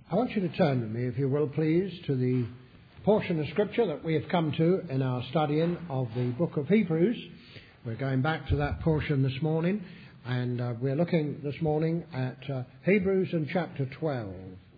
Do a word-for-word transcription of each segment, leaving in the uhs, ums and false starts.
I want you to turn with me, if you will, please, to the portion of Scripture that we have come to in our studying of the book of Hebrews. We're going back to that portion this morning, and uh, we're looking this morning at uh, Hebrews in chapter twelve.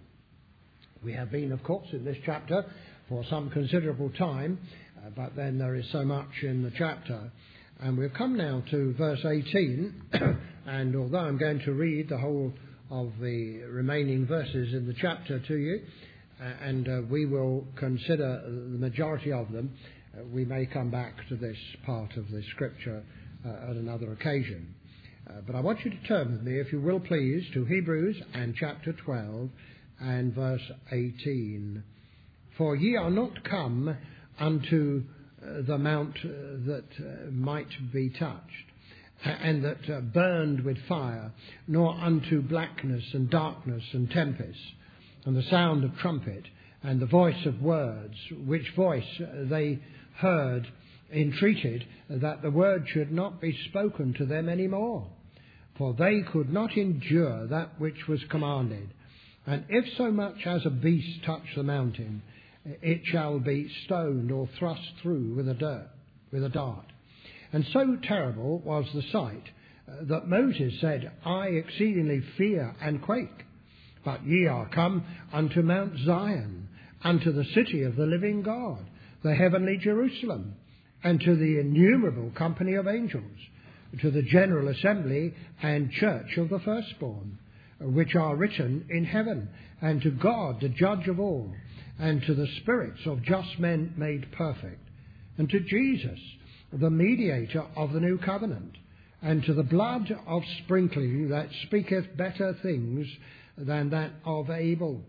We have been, of course, in this chapter for some considerable time, uh, but then there is so much in the chapter. And we've come now to verse eighteen, and although I'm going to read the whole of the remaining verses in the chapter to you, uh, and uh, we will consider the majority of them, uh, we may come back to this part of the scripture uh, at another occasion. Uh, but I want you to turn with me, if you will please, to Hebrews and chapter twelve and verse eighteen. For ye are not come unto uh, the mount uh, that uh, might be touched, and that uh, burned with fire, nor unto blackness and darkness and tempest, and the sound of trumpet, and the voice of words, which voice they heard entreated that the word should not be spoken to them any more. For they could not endure that which was commanded. And if so much as a beast touch the mountain, it shall be stoned or thrust through with a dirt, with a dart. And so terrible was the sight uh, that Moses said, I exceedingly fear and quake. But ye are come unto Mount Zion, unto the city of the living God, the heavenly Jerusalem, and to the innumerable company of angels, to the general assembly and church of the firstborn, which are written in heaven, and to God, the judge of all, and to the spirits of just men made perfect, and to Jesus, the mediator of the new covenant, and to the blood of sprinkling that speaketh better things than that of Abel.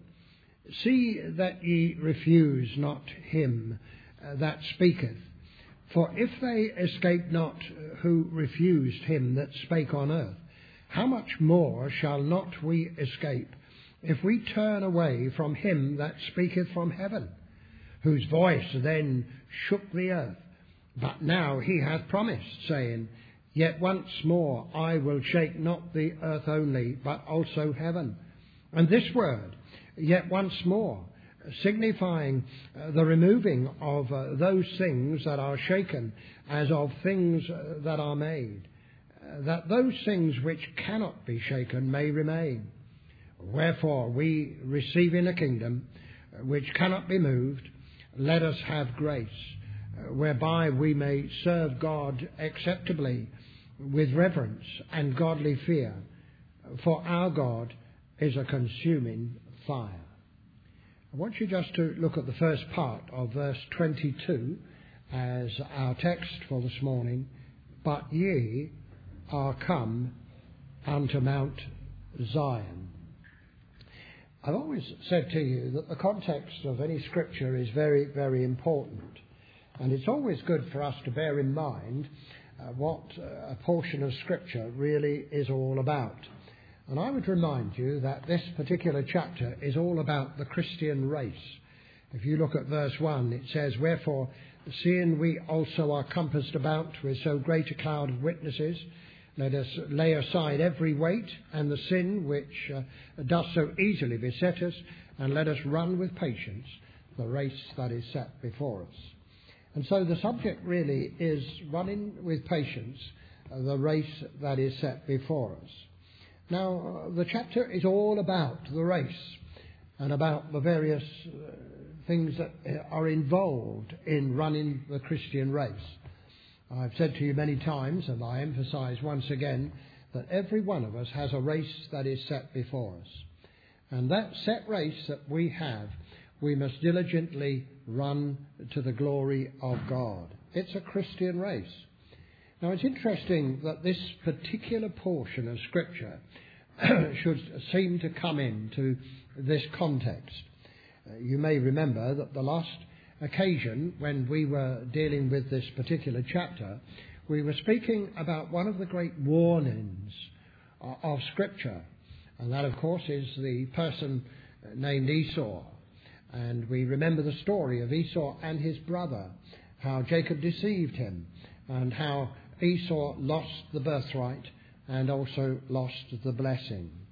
See that ye refuse not him that speaketh. For if they escape not who refused him that spake on earth, how much more shall not we escape, if we turn away from him that speaketh from heaven, whose voice then shook the earth? But now he hath promised, saying, Yet once more I will shake not the earth only, but also heaven. And this word, yet once more, signifying uh, the removing of uh, those things that are shaken, as of things uh, that are made, uh, that those things which cannot be shaken may remain. Wherefore we, receiving a kingdom uh, which cannot be moved, let us have grace, whereby we may serve God acceptably with reverence and godly fear, for our God is a consuming fire. I want you just to look at the first part of verse twenty-two as our text for this morning. But ye are come unto Mount Zion. I've always said to you that the context of any scripture is very, very important. And it's always good for us to bear in mind uh, what uh, a portion of Scripture really is all about. And I would remind you that this particular chapter is all about the Christian race. If you look at verse one, it says, Wherefore, seeing we also are compassed about with so great a cloud of witnesses, let us lay aside every weight and the sin which uh, does so easily beset us, and let us run with patience the race that is set before us. And so the subject really is running with patience uh, the race that is set before us. Now, uh, the chapter is all about the race and about the various uh, things that are involved in running the Christian race. I've said to you many times, and I emphasize once again, that every one of us has a race that is set before us. And that set race that we have, we must diligently run to the glory of God. It's a Christian race. Now, it's interesting that this particular portion of Scripture should seem to come into this context. Uh, you may remember that the last occasion when we were dealing with this particular chapter, we were speaking about one of the great warnings uh, of Scripture. And that, of course, is the person named Esau. And we remember the story of Esau and his brother, how Jacob deceived him, and how Esau lost the birthright and also lost the blessing.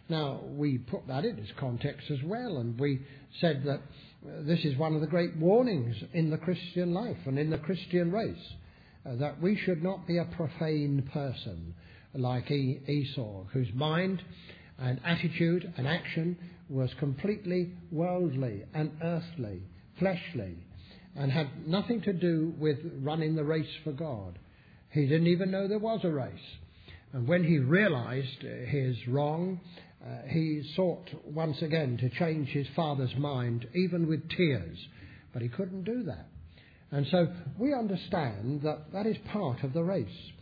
Now, we put that in its context as well, and we said that uh, this is one of the great warnings in the Christian life and in the Christian race, uh, that we should not be a profane person like e- Esau, whose mind and attitude and action was completely worldly and earthly, fleshly, and had nothing to do with running the race for God. He didn't even know there was a race. And when he realized his wrong, uh, he sought once again to change his father's mind, even with tears. But he couldn't do that. And so we understand that that is part of the race.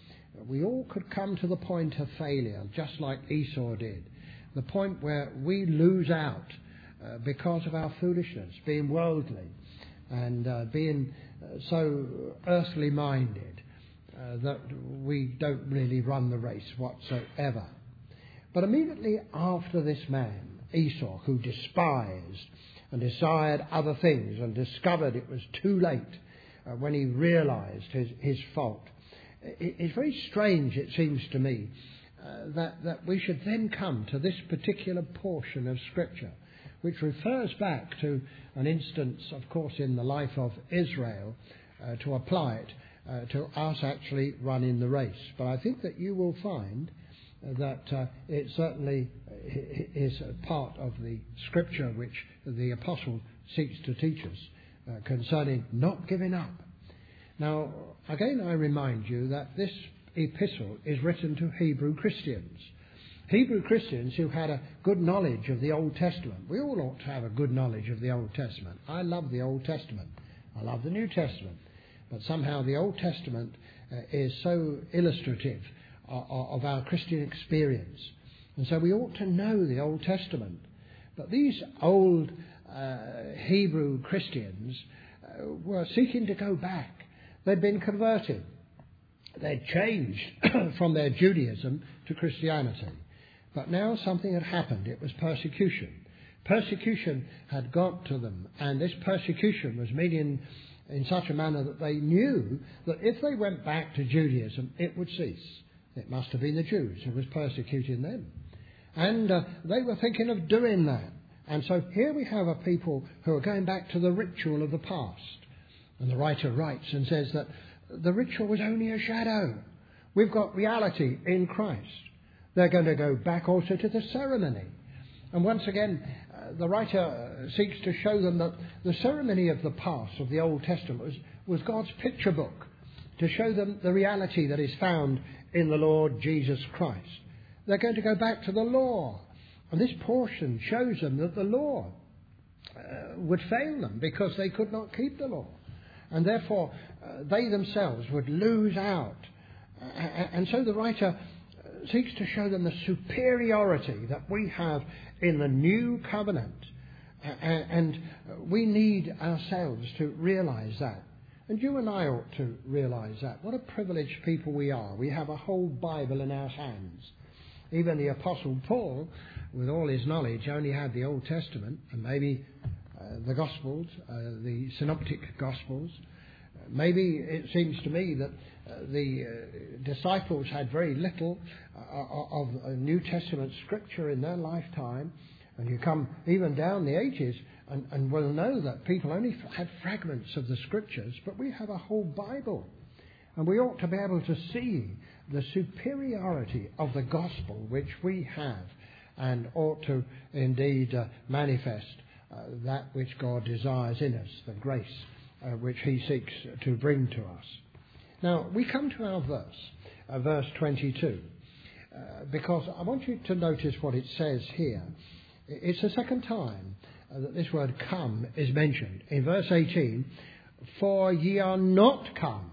We all could come to the point of failure, just like Esau did. The point where we lose out uh, because of our foolishness, being worldly and uh, being uh, so earthly minded uh, that we don't really run the race whatsoever. But immediately after this man, Esau, who despised and desired other things and discovered it was too late uh, when he realized his, his fault, it, it's very strange, it seems to me, uh, that, that we should then come to this particular portion of Scripture, which refers back to an instance, of course, in the life of Israel, uh, to apply it uh, to us actually running the race. But I think that you will find that uh, it certainly is a part of the Scripture which the Apostle seeks to teach us uh, concerning not giving up. Now, again, I remind you that this epistle is written to Hebrew Christians. Hebrew Christians who had a good knowledge of the Old Testament. We all ought to have a good knowledge of the Old Testament. I love the Old Testament. I love the New Testament. But somehow the Old Testament uh, is so illustrative of our Christian experience. And so we ought to know the Old Testament. But these old uh, Hebrew Christians uh, were seeking to go back. They'd been converted. They'd changed from their Judaism to Christianity. But now something had happened. It was persecution. Persecution had got to them. And this persecution was meaning in such a manner that they knew that if they went back to Judaism, it would cease. It must have been the Jews who was persecuting them. And uh, they were thinking of doing that. And so here we have a people who are going back to the ritual of the past. And the writer writes and says that the ritual was only a shadow. We've got reality in Christ. They're going to go back also to the ceremony. And once again, uh, the writer seeks to show them that the ceremony of the past, of the Old Testament, was, was God's picture book, to show them the reality that is found in the Lord Jesus Christ. They're going to go back to the law. And this portion shows them that the law uh, would fail them because they could not keep the law. And therefore, uh, they themselves would lose out. Uh, and so the writer seeks to show them the superiority that we have in the new covenant. Uh, and we need ourselves to realize that. And you and I ought to realise that. What a privileged people we are. We have a whole Bible in our hands. Even the Apostle Paul, with all his knowledge, only had the Old Testament and maybe uh, the Gospels, uh, the Synoptic Gospels. Uh, maybe it seems to me that uh, the uh, disciples had very little uh, of uh, New Testament scripture in their lifetime. And you come even down the ages, And, and we'll know that people only f- have fragments of the Scriptures, but we have a whole Bible. And we ought to be able to see the superiority of the gospel which we have, and ought to indeed uh, manifest uh, that which God desires in us, the grace uh, which he seeks to bring to us. Now, we come to our verse, uh, verse twenty-two, uh, because I want you to notice what it says here. It's the second time Uh, that this word come is mentioned. In verse eighteen, for ye are not come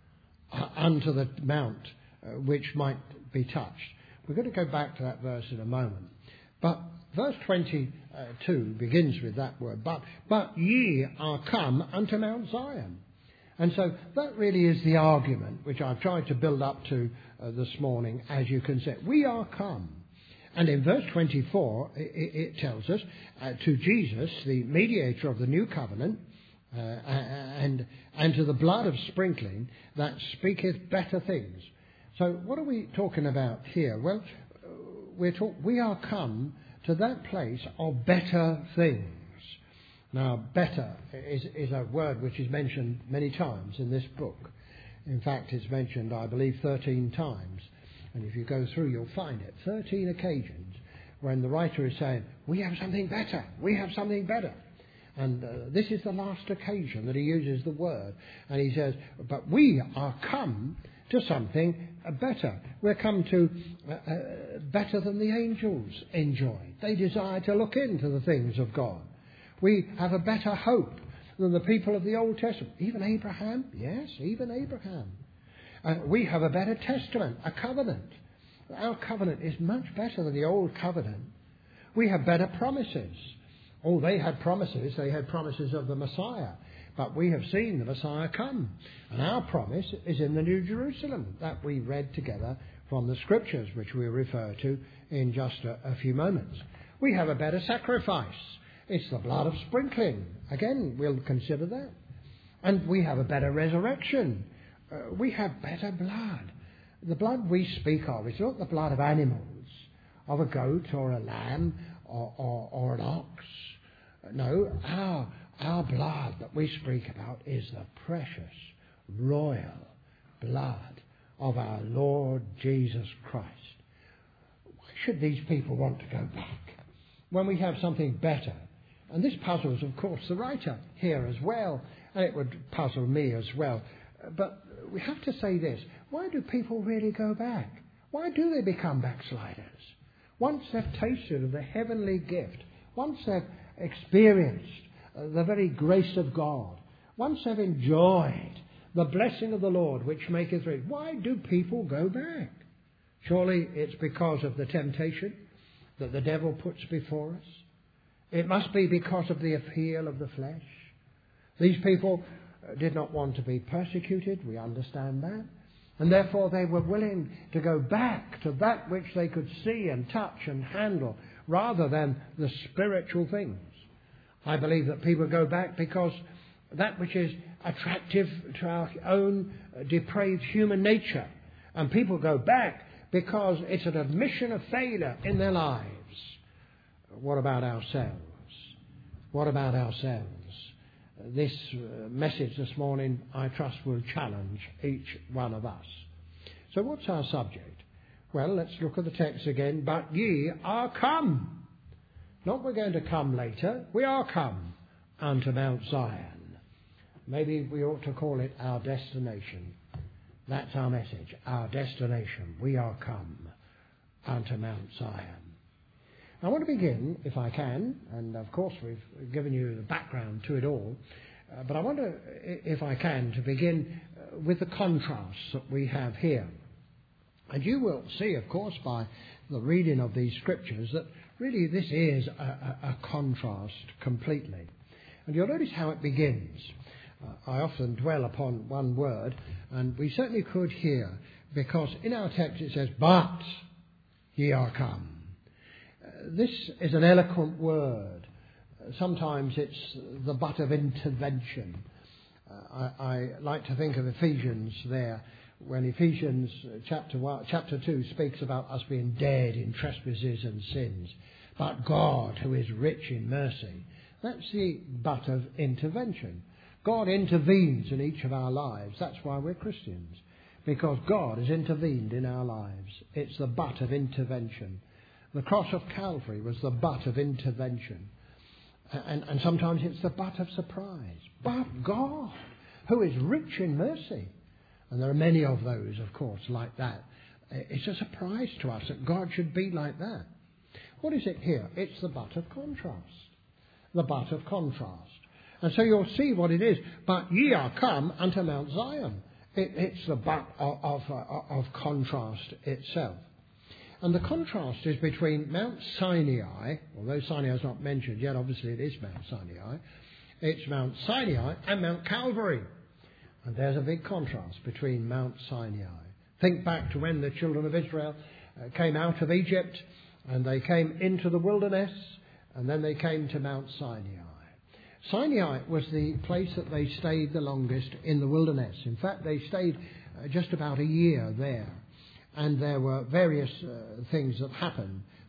uh, unto the mount uh, which might be touched. We're going to go back to that verse in a moment. But verse twenty-two begins with that word, but, but ye are come unto Mount Zion. And so that really is the argument which I've tried to build up to uh, this morning, as you can see. We are come. And in verse twenty-four, it, it tells us, uh, to Jesus, the mediator of the new covenant, uh, and, and to the blood of sprinkling that speaketh better things. So what are we talking about here? Well, we're talk- we are come to that place of better things. Now, better is, is a word which is mentioned many times in this book. In fact, it's mentioned, I believe, thirteen times. And if you go through, you'll find it. thirteen occasions when the writer is saying, we have something better, we have something better. And uh, this is the last occasion that he uses the word. And he says, but we are come to something better. We're come to uh, uh, better than the angels enjoyed. They desire to look into the things of God. We have a better hope than the people of the Old Testament. Even Abraham, yes, even Abraham. Uh, we have a better testament, a covenant. Our covenant is much better than the old covenant. We have better promises. Oh, they had promises. They had promises of the Messiah. But we have seen the Messiah come. And our promise is in the New Jerusalem that we read together from the Scriptures, which we'll refer to in just a, a few moments. We have a better sacrifice. It's the blood of sprinkling. Again, we'll consider that. And we have a better resurrection. Uh, we have better blood. The blood we speak of is not the blood of animals, of a goat or a lamb or, or, or an ox. No, our, our blood that we speak about is the precious, royal blood of our Lord Jesus Christ. Why should these people want to go back when we have something better? And this puzzles, of course, the writer here as well, and it would puzzle me as well. But we have to say this. Why do people really go back? Why do they become backsliders? Once they've tasted of the heavenly gift, once they've experienced the very grace of God, once they've enjoyed the blessing of the Lord which maketh rich, why do people go back? Surely it's because of the temptation that the devil puts before us. It must be because of the appeal of the flesh. These people did not want to be persecuted, we understand that. And therefore they were willing to go back to that which they could see and touch and handle, rather than the spiritual things. I believe that people go back because that which is attractive to our own depraved human nature. And people go back because it's an admission of failure in their lives. What about ourselves? What about ourselves? This uh, message this morning, I trust, will challenge each one of us. So what's our subject? Well, let's look at the text again. But ye are come. Not we're going to come later. We are come unto Mount Zion. Maybe we ought to call it our destination. That's our message, our destination. We are come unto Mount Zion. I want to begin, if I can, and of course we've given you the background to it all, uh, but I want to, if I can, to begin uh, with the contrasts that we have here. And you will see, of course, by the reading of these scriptures that really this is a, a, a contrast completely. And you'll notice how it begins. Uh, I often dwell upon one word, and we certainly could here, because in our text it says, but ye are come. This is an eloquent word. Sometimes it's the butt of intervention. Uh, I, I like to think of Ephesians there, when Ephesians chapter one, chapter two speaks about us being dead in trespasses and sins. But God, who is rich in mercy, that's the butt of intervention. God intervenes in each of our lives. That's why we're Christians, because God has intervened in our lives. It's the butt of intervention. The cross of Calvary was the butt of intervention. And, and sometimes it's the butt of surprise. But God, who is rich in mercy. And there are many of those, of course, like that. It's a surprise to us that God should be like that. What is it here? It's the butt of contrast. The butt of contrast. And so you'll see what it is. But ye are come unto Mount Zion. It, it's the butt of, of, of contrast itself. And the contrast is between Mount Sinai, although Sinai is not mentioned yet, obviously it is Mount Sinai. It's Mount Sinai and Mount Calvary. And there's a big contrast between Mount Sinai. Think back to when the children of Israel uh, came out of Egypt and they came into the wilderness and then they came to Mount Sinai. Sinai was the place that they stayed the longest in the wilderness. In fact, they stayed uh, just about a year there. And there were various uh, things that happened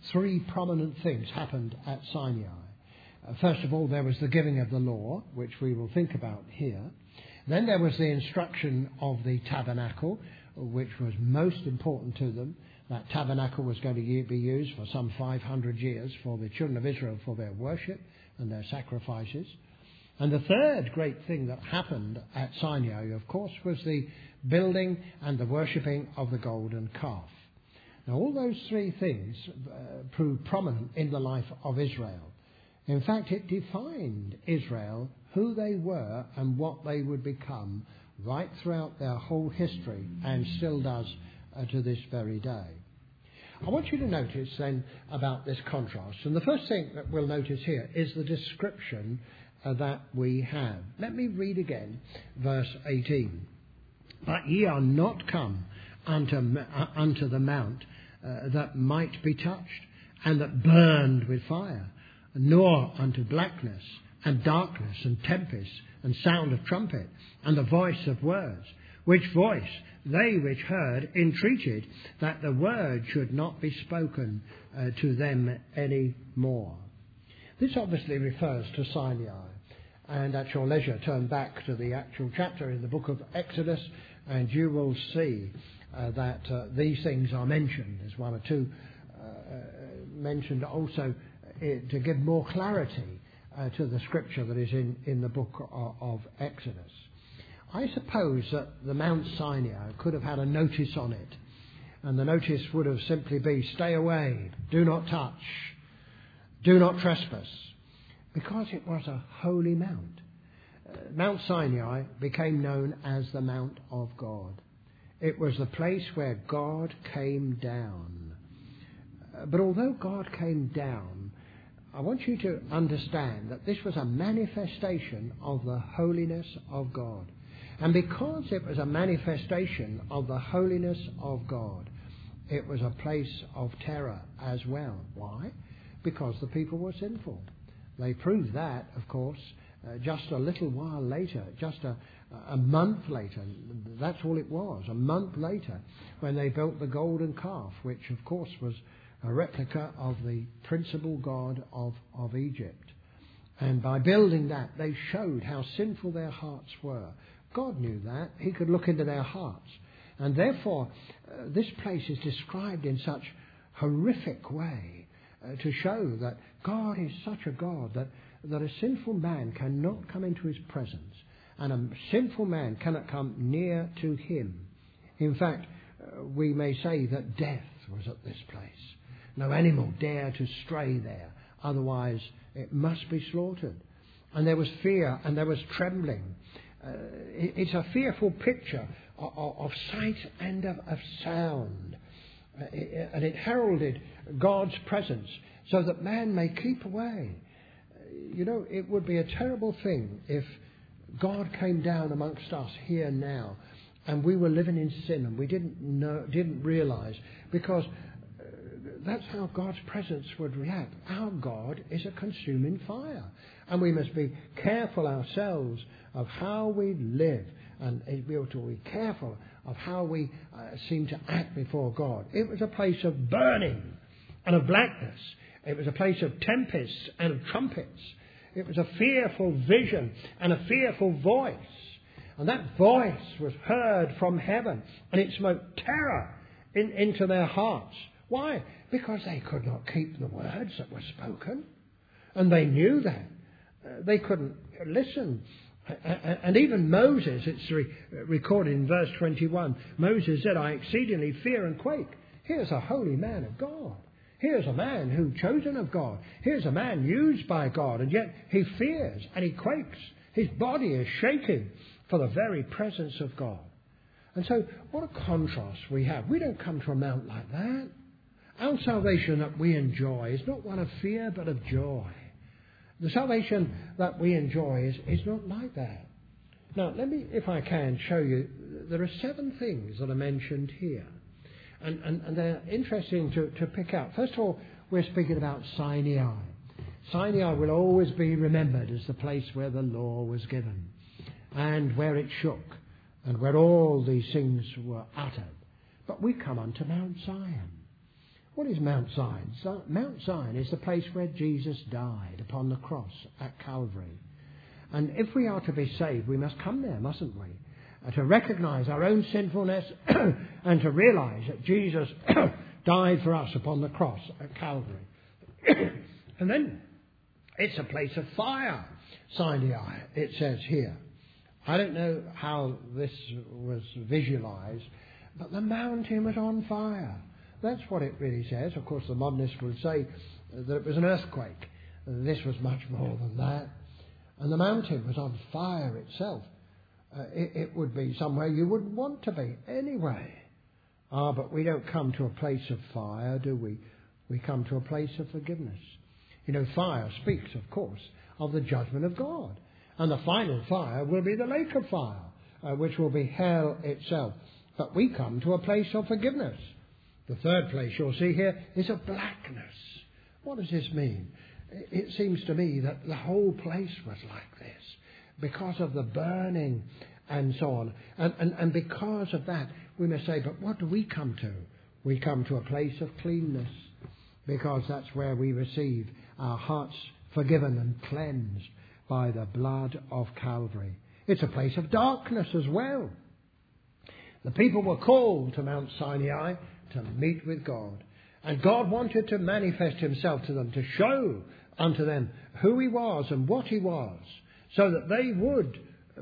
three prominent things happened at Sinai. Uh, first of all, there was the giving of the law, which we will think about here. Then there was the instruction of the tabernacle, which was most important to them. That tabernacle was going to be used for some five hundred years for the children of Israel for their worship and their sacrifices. And the third great thing that happened at Sinai, of course, was the building and the worshipping of the golden calf. Now, all those three things uh, proved prominent in the life of Israel. In fact, it defined Israel, who they were and what they would become right throughout their whole history, and still does uh, to this very day. I want you to notice then about this contrast. And the first thing that we'll notice here is the description uh, that we have. Let me read again verse eighteen. But ye are not come unto, uh, unto the mount uh, that might be touched, and that burned with fire, nor unto blackness, and darkness, and tempest, and sound of trumpet, and the voice of words, which voice they which heard entreated that the word should not be spoken uh, to them any more. This obviously refers to Sinai, and at your leisure turn back to the actual chapter in the book of Exodus, and you will see uh, that uh, these things are mentioned. There's one or two uh, mentioned also uh, to give more clarity uh, to the scripture that is in, in the book of, of Exodus. I suppose that the Mount Sinai could have had a notice on it, and the notice would have simply been, stay away, do not touch, do not trespass, because it was a holy mount. Uh, Mount Sinai became known as the Mount of God. It was the place where God came down. Uh, but although God came down, I want you to understand that this was a manifestation of the holiness of God. And because it was a manifestation of the holiness of God, it was a place of terror as well. Why? Because the people were sinful. They proved that, of course, uh, just a little while later, just a, a month later. That's all it was, a month later, when they built the golden calf, which, of course, was a replica of the principal god of, of Egypt. And by building that, they showed how sinful their hearts were. God knew that. He could look into their hearts. And therefore, uh, this place is described in such horrific way uh, to show that God is such a God that, that a sinful man cannot come into his presence, and a sinful man cannot come near to him. In fact, uh, we may say that death was at this place. No animal dare to stray there, otherwise it must be slaughtered. And there was fear and there was trembling. Uh, it, it's a fearful picture of, of, of sight and of, of sound. Uh, it, and it heralded God's presence so that man may keep away. Uh, you know, it would be a terrible thing if God came down amongst us here now and we were living in sin and we didn't know, didn't realize, because that's how God's presence would react. Our God is a consuming fire. And we must be careful ourselves of how we live. And we ought to be careful of how we uh, seem to act before God. It was a place of burning and of blackness. It was a place of tempests and of trumpets. It was a fearful vision and a fearful voice. And that voice was heard from heaven. And it smote terror in, into their hearts. Why? Because they could not keep the words that were spoken. And they knew that. Uh, they couldn't listen. And even Moses, it's re- recorded in verse twenty-one, Moses said, I exceedingly fear and quake. Here's a holy man of God. Here's a man who chosen of God. Here's a man used by God. And yet he fears and he quakes. His body is shaking for the very presence of God. And so what a contrast we have. We don't come to a mount like that. Our salvation that we enjoy is not one of fear but of joy. The salvation that we enjoy is, is not like that. Now, let me, if I can, show you. There are seven things that are mentioned here. And, and, and they're interesting to, to pick out. First of all, we're speaking about Sinai. Sinai will always be remembered as the place where the law was given, and where it shook, and where all these things were uttered. But we come unto Mount Zion. What is Mount Zion? Mount Zion is the place where Jesus died upon the cross at Calvary. And if we are to be saved, we must come there, mustn't we? Uh, to recognise our own sinfulness and to realise that Jesus died for us upon the cross at Calvary. And then it's a place of fire, Sinai, it says here. I don't know how this was visualised, but the mountain was on fire. That's what it really says. Of course, the modernists will say that it was an earthquake. This was much more than that. And the mountain was on fire itself. Uh, it, it would be somewhere you wouldn't want to be anyway. Ah, but we don't come to a place of fire, do we? We come to a place of forgiveness. You know, fire speaks, of course, of the judgment of God. And the final fire will be the lake of fire, uh, which will be hell itself. But we come to a place of forgiveness. The third place you'll see here is a blackness. What does this mean? It seems to me that the whole place was like this because of the burning and so on. And, and, and because of that, we must say, but what do we come to? We come to a place of cleanness because that's where we receive our hearts forgiven and cleansed by the blood of Calvary. It's a place of darkness as well. The people were called to Mount Sinai to meet with God. And God wanted to manifest himself to them, to show unto them who he was and what he was, so that they would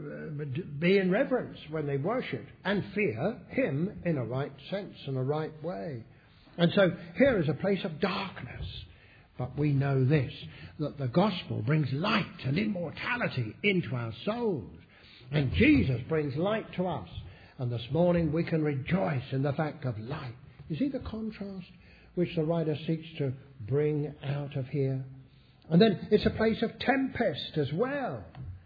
be in reverence when they worshipped and fear him in a right sense and a right way. And so here is a place of darkness. But we know this, that the gospel brings light and immortality into our souls. And Jesus brings light to us. And this morning we can rejoice in the fact of light. You see the contrast which the writer seeks to bring out of here? And then it's a place of tempest as well.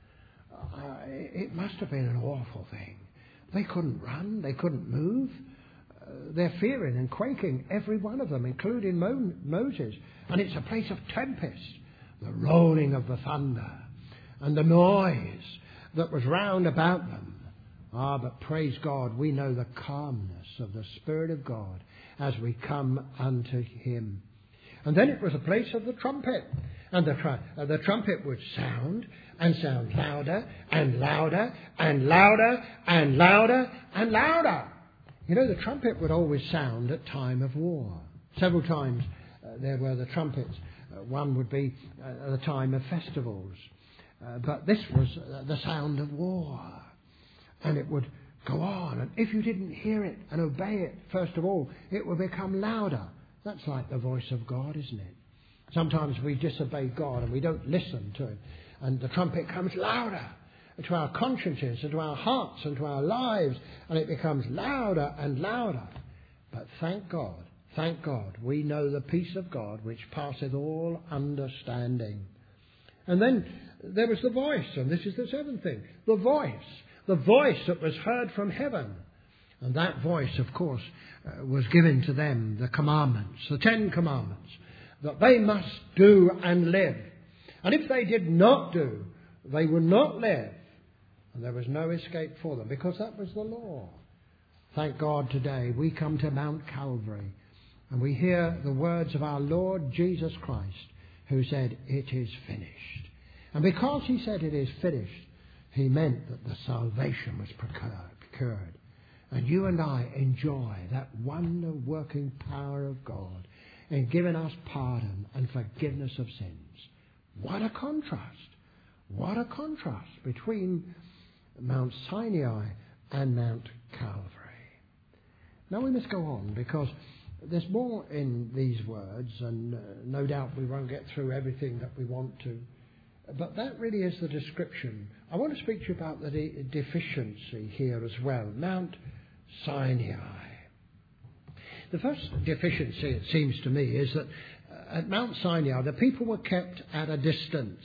Uh, it must have been an awful thing. They couldn't run, they couldn't move. Uh, they're fearing and quaking, every one of them, including Mo- Moses. And it's a place of tempest, the rolling of the thunder and the noise that was round about them. Ah, but praise God, we know the calmness of the Spirit of God as we come unto him. And then it was a place of the trumpet. And the, tr- uh, the trumpet would sound and sound louder and louder and louder and louder and louder. You know, the trumpet would always sound at time of war. Several times uh, there were the trumpets. Uh, one would be uh, at the time of festivals. Uh, but this was uh, the sound of war. And it would go on. And if you didn't hear it and obey it, first of all, it would become louder. That's like the voice of God, isn't it? Sometimes we disobey God and we don't listen to him. And the trumpet comes louder to our consciences and to our hearts and to our lives. And it becomes louder and louder. But thank God, thank God, we know the peace of God which passeth all understanding. And then there was the voice. And this is the seventh thing. The voice. The voice that was heard from heaven. And that voice, of course, uh, was given to them, the commandments, the Ten Commandments, that they must do and live. And if they did not do, they would not live. And there was no escape for them, because that was the law. Thank God today we come to Mount Calvary and we hear the words of our Lord Jesus Christ, who said, "It is finished." And because he said it is finished, he meant that the salvation was procured. And you and I enjoy that wonder-working power of God in giving us pardon and forgiveness of sins. What a contrast. What a contrast between Mount Sinai and Mount Calvary. Now we must go on, because there's more in these words, and uh, no doubt we won't get through everything that we want to. But that really is the description. I want to speak to you about the de- deficiency here as well. Mount Sinai. The first deficiency, it seems to me, is that at Mount Sinai the people were kept at a distance.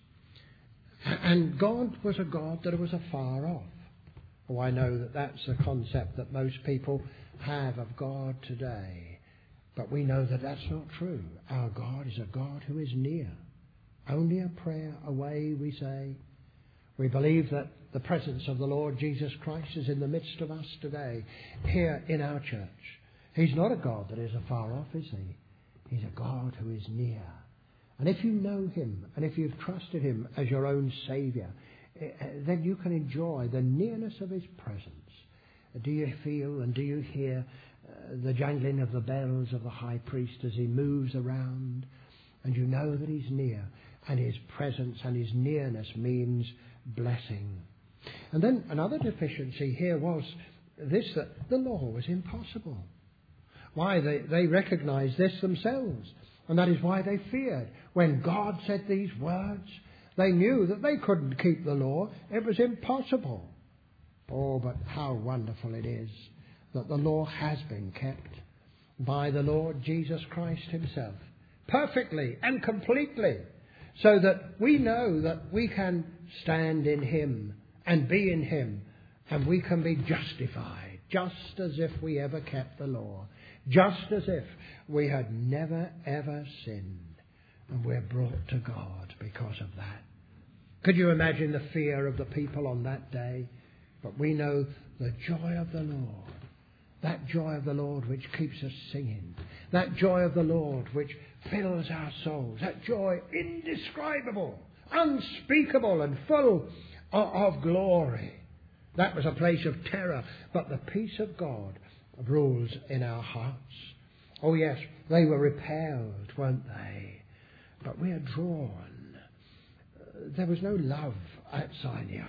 And God was a God that was afar off. Oh, I know that that's a concept that most people have of God today. But we know that that's not true. Our God is a God who is near. Only a prayer away, we say. We believe that the presence of the Lord Jesus Christ is in the midst of us today, here in our church. He's not a God that is afar off, is he? He's a God who is near. And if you know him, and if you've trusted him as your own Saviour, then you can enjoy the nearness of his presence. Do you feel and do you hear uh, the jangling of the bells of the high priest as he moves around? And you know that he's near, and his presence and his nearness means blessing. And then another deficiency here was this, that the law was impossible. Why? They, they recognised this themselves, and that is why they feared. When God said these words, they knew that they couldn't keep the law. It was impossible. Oh, but how wonderful it is that the law has been kept by the Lord Jesus Christ himself, perfectly and completely, so that we know that we can stand in him and be in him, and we can be justified, just as if we ever kept the law, just as if we had never ever sinned, and we're brought to God because of that. Could you imagine the fear of the people on that day? But we know the joy of the Lord, that joy of the Lord which keeps us singing, that joy of the Lord which fills our souls, that joy indescribable, unspeakable and full of, of glory. That was a place of terror, but the peace of God rules in our hearts. Oh yes, they were repelled, weren't they? But we are drawn. There was no love at Sinai,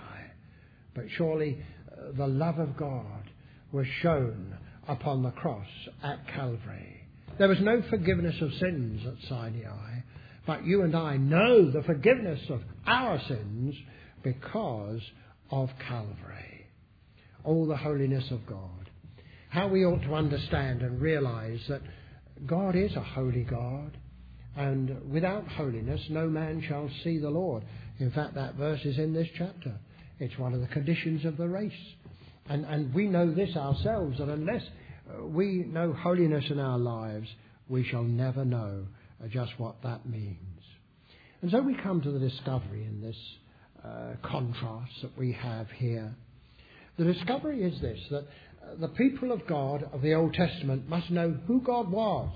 but surely uh, the love of God was shown upon the cross at Calvary. There was no forgiveness of sins at Sinai, but you and I know the forgiveness of our sins because of Calvary. Oh, the holiness of God. How we ought to understand and realise that God is a holy God, and without holiness no man shall see the Lord. In fact, that verse is in this chapter. It's one of the conditions of the race. And, and we know this ourselves, that unless we know holiness in our lives, we shall never know just what that means. And so we come to the discovery in this uh, contrast that we have here. The discovery is this, that the people of God of the Old Testament must know who God was.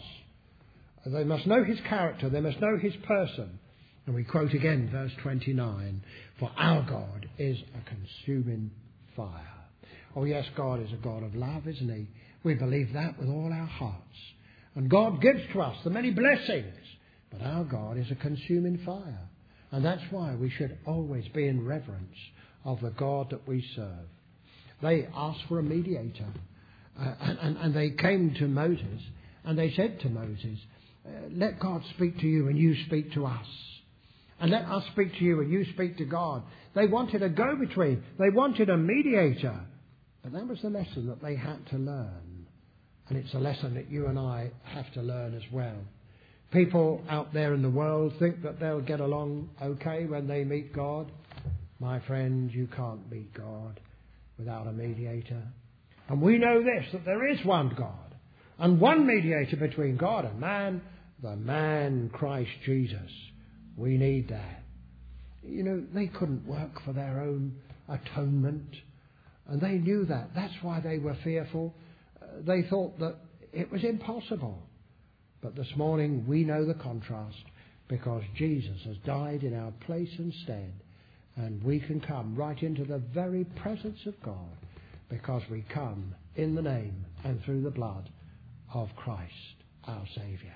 They must know his character. They must know his person. And we quote again verse twenty-nine, "For our God is a consuming fire." Oh yes, God is a God of love, isn't he? We believe that with all our hearts. And God gives to us the many blessings. But our God is a consuming fire. And that's why we should always be in reverence of the God that we serve. They asked for a mediator. Uh, and, and, and they came to Moses and they said to Moses, uh, let God speak to you and you speak to us. And let us speak to you and you speak to God. They wanted a go-between. They wanted a mediator. But that was the lesson that they had to learn. And it's a lesson that you and I have to learn as well. People out there in the world think that they'll get along okay when they meet God. My friend, you can't meet God without a mediator. And we know this, that there is one God and one mediator between God and man, the man Christ Jesus. We need that. You know, they couldn't work for their own atonement, and they knew that. That's why they were fearful. Uh, they thought that it was impossible. But this morning we know the contrast, because Jesus has died in our place and stead, and we can come right into the very presence of God because we come in the name and through the blood of Christ our Saviour.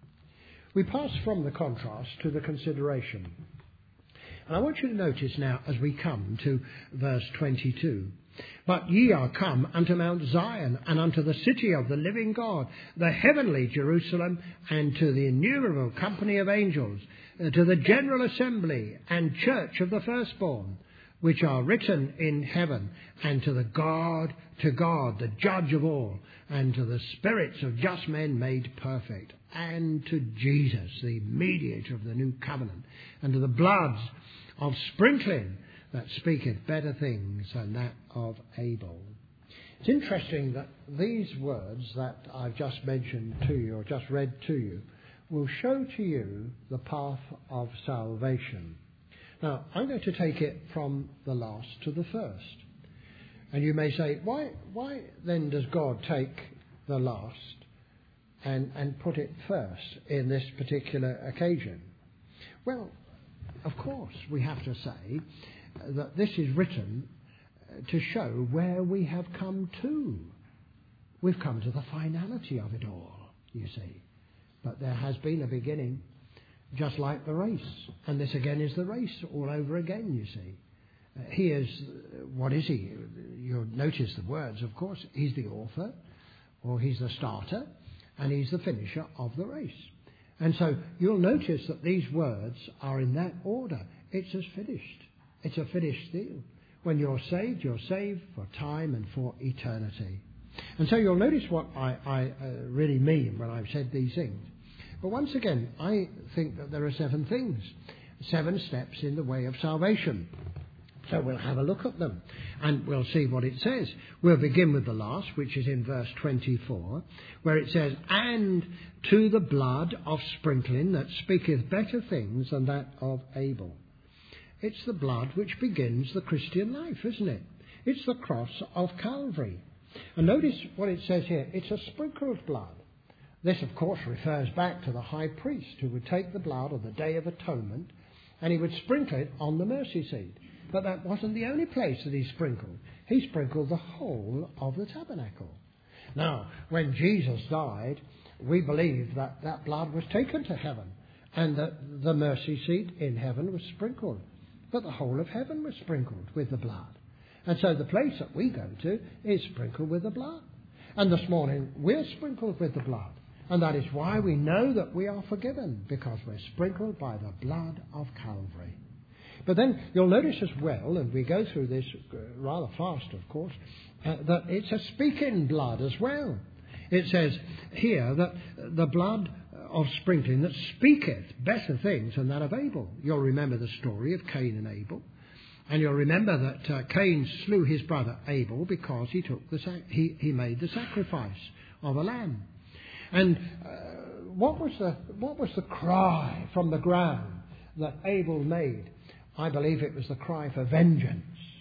We pass from the contrast to the consideration. And I want you to notice now as we come to verse twenty-two. But ye are come unto Mount Zion, and unto the city of the living God, the heavenly Jerusalem, and to the innumerable company of angels, uh, to the general assembly and church of the firstborn, which are written in heaven, and to the God, to God, the judge of all, and to the spirits of just men made perfect, and to Jesus, the mediator of the new covenant, and to the bloods of sprinkling that speaketh better things than that of Abel. It's interesting that these words that I've just mentioned to you, or just read to you, will show to you the path of salvation. Now, I'm going to take it from the last to the first. And you may say, why, why then does God take the last and, and put it first in this particular occasion? Well, of course, we have to say that this is written to show where we have come to. We've come to the finality of it all, you see. But there has been a beginning, just like the race. And this again is the race all over again, you see. Uh, he is, what is he? You'll notice the words, of course. He's the author, or he's the starter, and he's the finisher of the race. And so you'll notice that these words are in that order. It's as finished. It's a finished deal. When you're saved, you're saved for time and for eternity. And so you'll notice what I, I uh, really mean when I've said these things. But once again, I think that there are seven things, seven steps in the way of salvation. So we'll have a look at them and we'll see what it says. We'll begin with the last, which is in verse twenty-four, where it says, "And to the blood of sprinkling that speaketh better things than that of Abel." It's the blood which begins the Christian life, isn't it? It's the cross of Calvary. And notice what it says here. It's a sprinkled blood. This, of course, refers back to the high priest who would take the blood of the Day of Atonement and he would sprinkle it on the mercy seat. But that wasn't the only place that he sprinkled. He sprinkled the whole of the tabernacle. Now, when Jesus died, we believe that that blood was taken to heaven and that the mercy seat in heaven was sprinkled. But the whole of heaven was sprinkled with the blood. And so the place that we go to is sprinkled with the blood. And this morning we're sprinkled with the blood. And that is why we know that we are forgiven, because we're sprinkled by the blood of Calvary. But then you'll notice as well, and we go through this rather fast, of course, uh, that it's a speaking blood as well. It says here that the blood of sprinkling that speaketh better things than that of Abel. You'll remember the story of Cain and Abel. And you'll remember that uh, Cain slew his brother Abel because he took the sac- he, he made the sacrifice of a lamb. And uh, what was the what was the cry from the ground that Abel made? I believe it was the cry for vengeance.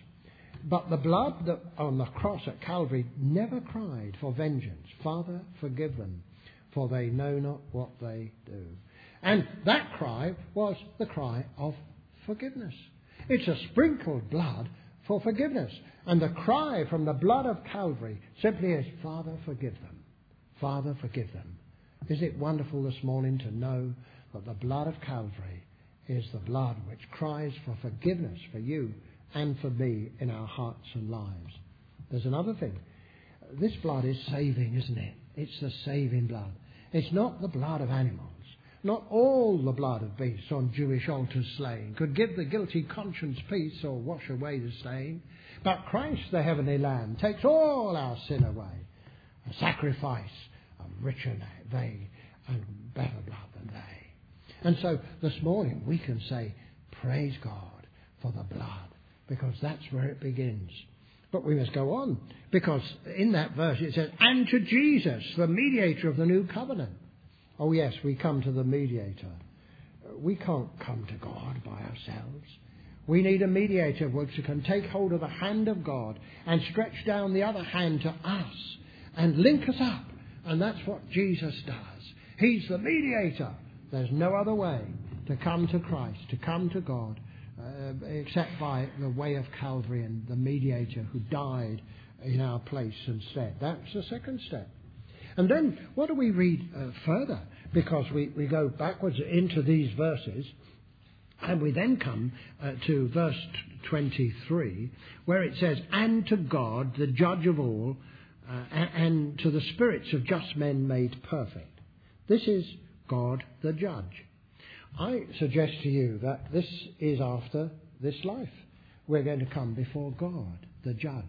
But the blood that on the cross at Calvary never cried for vengeance. Father, forgive them, for they know not what they do. And that cry was the cry of forgiveness. It's a sprinkled blood for forgiveness. And the cry from the blood of Calvary simply is, Father, forgive them. Father, forgive them. Isn't it wonderful this morning to know that the blood of Calvary is the blood which cries for forgiveness for you and for me in our hearts and lives? There's another thing. This blood is saving, isn't it? It's the saving blood. It's not the blood of animals. Not all the blood of beasts on Jewish altars slain could give the guilty conscience peace or wash away the stain. But Christ, the heavenly Lamb, takes all our sin away. A sacrifice of richer they and better blood than they. And so this morning we can say, praise God for the blood, because that's where it begins. But we must go on, because in that verse it says, and to Jesus, the mediator of the new covenant. Oh yes, we come to the mediator. We can't come to God by ourselves. We need a mediator which can take hold of the hand of God and stretch down the other hand to us and link us up. And that's what Jesus does. He's the mediator. There's no other way to come to Christ, to come to God, uh, except by the way of Calvary and the mediator who died in our place instead. That's the second step. And then what do we read uh, further? Because we, we go backwards into these verses, and we then come uh, to verse twenty-three, where it says, and to God, the judge of all, uh, and to the spirits of just men made perfect. This is God the judge. I suggest to you that this is after this life. We're going to come before God, the judge.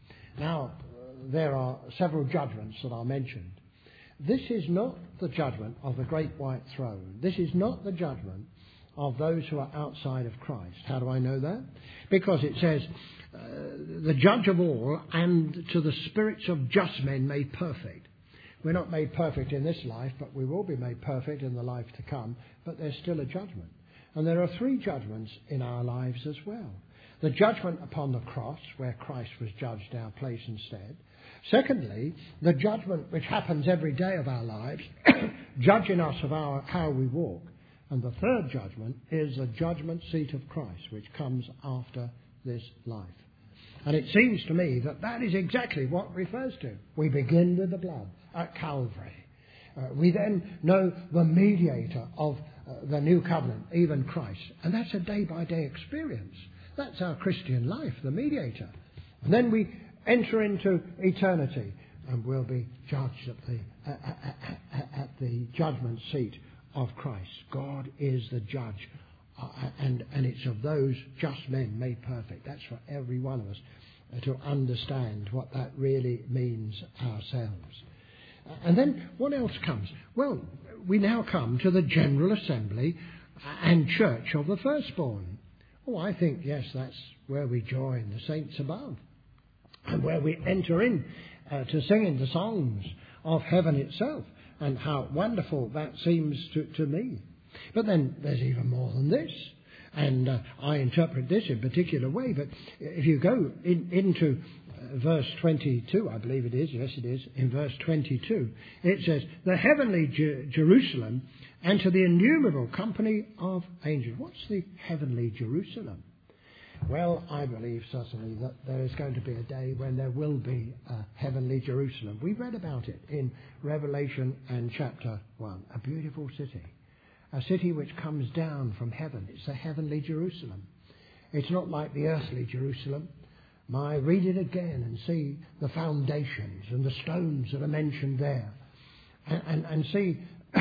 Now, there are several judgments that are mentioned. This is not the judgment of the great white throne. This is not the judgment of those who are outside of Christ. How do I know that? Because it says, uh, the judge of all, and to the spirits of just men made perfect. We're not made perfect in this life, but we will be made perfect in the life to come. But there's still a judgment. And there are three judgments in our lives as well. the judgment upon the cross, where Christ was judged our place instead. Secondly, the judgment which happens every day of our lives, judging us of our, how we walk. And the third judgment is the judgment seat of Christ, which comes after this life. And it seems to me that that is exactly what it refers to. We begin with the blood at Calvary. Uh, we then know the mediator of uh, the new covenant, even Christ. And that's a day-by-day experience. That's our Christian life, the mediator. And then we enter into eternity and we'll be judged at the, uh, at, at the judgment seat of Christ. God is the judge. Uh, and, and it's of those just men made perfect. That's for every one of us uh, to understand what that really means ourselves. And then what else comes? Well, we now come to the General Assembly and Church of the Firstborn. Oh, I think, yes, that's where we join the saints above and where we enter in uh, to singing the songs of heaven itself, and how wonderful that seems to, to me. But then there's even more than this. And uh, I interpret this in a particular way. But if you go in, into uh, verse twenty-two, I believe it is, yes it is, in verse twenty-two, it says, the heavenly Jer- Jerusalem and to the innumerable company of angels. What's the heavenly Jerusalem? Well, I believe certainly that there is going to be a day when there will be a heavenly Jerusalem. We read about it in Revelation and chapter one. A beautiful city. A city which comes down from heaven. It's the heavenly Jerusalem. It's not like the earthly Jerusalem. My, read it again and see the foundations and the stones that are mentioned there. And, and, and see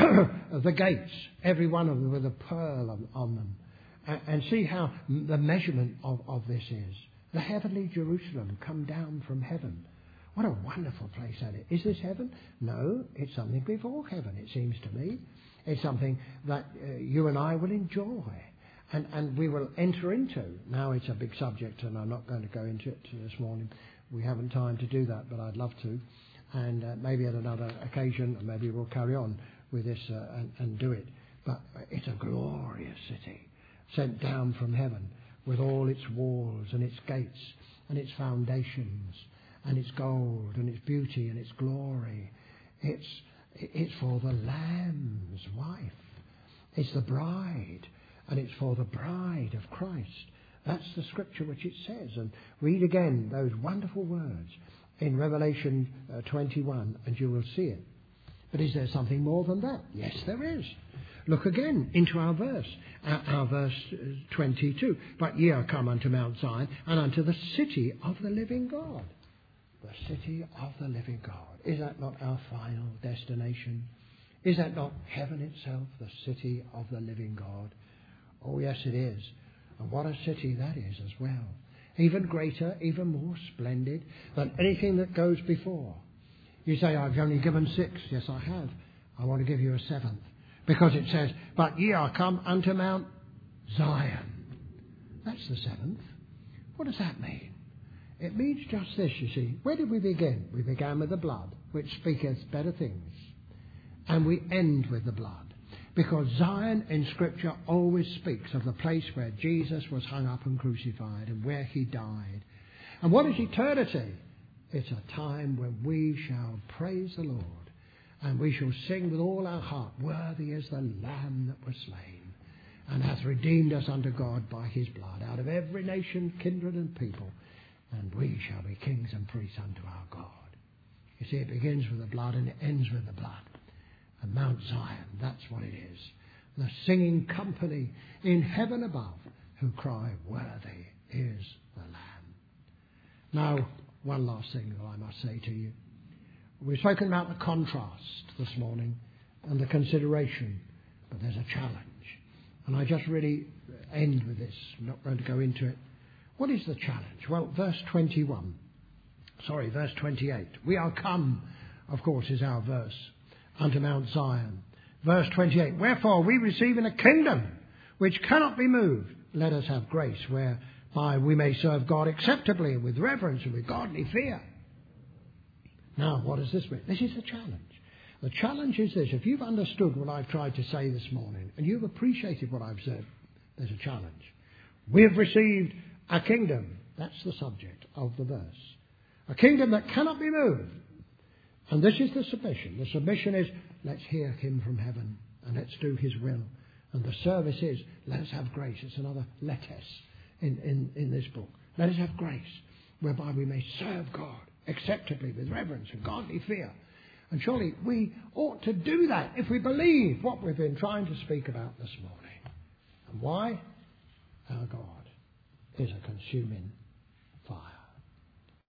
the gates, every one of them with a pearl on, on them. And, and see how the measurement of, of this is. The heavenly Jerusalem come down from heaven. What a wonderful place that is. Is this heaven? No, it's something before heaven, it seems to me. It's something that uh, you and I will enjoy and, and we will enter into. Now it's a big subject and I'm not going to go into it this morning. We haven't time to do that, but I'd love to. And uh, maybe at another occasion, maybe we'll carry on with this uh, and, and do it. But it's a glorious city sent down from heaven with all its walls and its gates and its foundations and its gold and its beauty and its glory. It's It's for the Lamb's wife. It's the bride. And it's for the bride of Christ. That's the scripture which it says. And read again those wonderful words in Revelation uh, twenty-one and you will see it. But is there something more than that? Yes, there is. Look again into our verse. Our, our verse twenty-two. But ye are come unto Mount Zion and unto the city of the living God. The city of the living God. Is that not our final destination? Is that not heaven itself, the city of the living God? Oh, yes, it is. And what a city that is as well. Even greater, even more splendid than anything that goes before. You say, I've only given six. Yes, I have. I want to give you a seventh. Because it says, but ye are come unto Mount Zion. That's the seventh. What does that mean? It means just this, you see. Where did we begin? We began with the blood, which speaketh better things. And we end with the blood. Because Zion in Scripture always speaks of the place where Jesus was hung up and crucified and where he died. And what is eternity? It's a time when we shall praise the Lord. And we shall sing with all our heart, worthy is the Lamb that was slain, and hath redeemed us unto God by his blood, out of every nation, kindred and people. And we shall be kings and priests unto our God. You see, it begins with the blood and it ends with the blood. And Mount Zion, that's what it is. The singing company in heaven above who cry, worthy is the Lamb. Now, one last thing that I must say to you. We've spoken about the contrast this morning and the consideration, but there's a challenge. And I just really end with this. I'm not going to go into it. What is the challenge? Well, verse twenty-one. Sorry, verse twenty-eight. We are come, of course, is our verse, unto Mount Zion. Verse twenty-eight. Wherefore we receive in a kingdom which cannot be moved. Let us have grace whereby we may serve God acceptably with reverence and with godly fear. Now, what does this mean? This is the challenge. The challenge is this. If you've understood what I've tried to say this morning and you've appreciated what I've said, there's a challenge. We have received A kingdom, that's the subject of the verse. A kingdom that cannot be moved. And this is the submission. The submission is, let's hear him from heaven and let's do his will. And the service is, let us have grace. It's another lettes in, in, in this book. Let us have grace, whereby we may serve God acceptably with reverence and godly fear. And surely we ought to do that if we believe what we've been trying to speak about this morning. And why? Our God is a consuming fire.